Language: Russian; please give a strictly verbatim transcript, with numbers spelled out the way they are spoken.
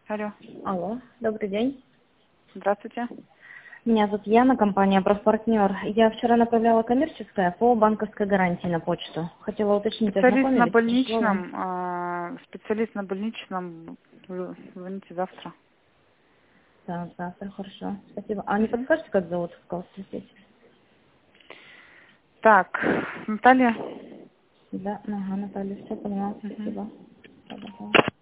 Алло. Алло, добрый день. Здравствуйте. Меня зовут Яна, компания «Профпартнер». Я вчера направляла коммерческое по банковской гарантии на почту. Хотела уточнить, Специалист на ознакомились? Пришло вам? больничном, а, специалист на больничном, вы- звоните завтра. Так, завтра, хорошо. Спасибо. А не Мгм. подскажете, как зовут в кого спросить? Так, Наталья. Да, ага, Наталья, все поняла, Мгм. спасибо. Да-да-да.